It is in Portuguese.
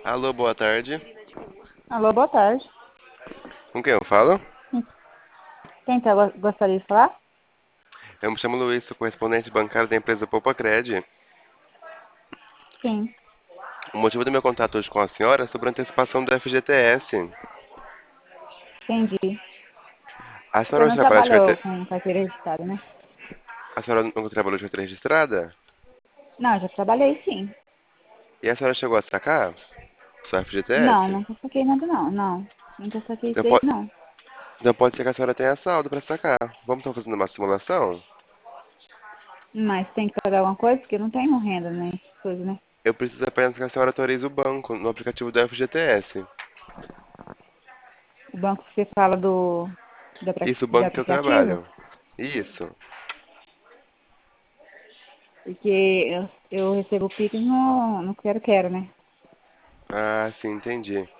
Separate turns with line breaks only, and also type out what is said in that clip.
Alô, boa tarde.
Alô, boa tarde.
Com quem eu falo?
Quem tá, gostaria de falar?
Eu me chamo Luiz, sou correspondente bancário da empresa Poupacred.
Sim,
O motivo do meu contato hoje com a senhora é sobre a antecipação do FGTS.
entendi.
A
Você
senhora
não
já trabalha de
trabalhou
carteira...
com carteira registrada, né?
A senhora nunca trabalhou de carteira registrada?
Não, já trabalhei sim.
E a senhora chegou a sacar sua
Não,
FGTS?
nunca saquei nada não, não. Nunca saquei
Então
isso aí
pode,
não.
então pode ser que a senhora tenha saldo para sacar. Vamos estar fazendo uma simulação?
Mas tem que pagar alguma coisa, porque não tenho renda, né? Coisa, né?
Eu preciso apenas que a senhora autorize o banco no aplicativo do FGTS.
O banco que você fala
Isso, o
do
banco que eu
aplicativo,
trabalho. Isso.
porque eu recebo o Pix no Quero Quero, né?
Ah, sim, entendi.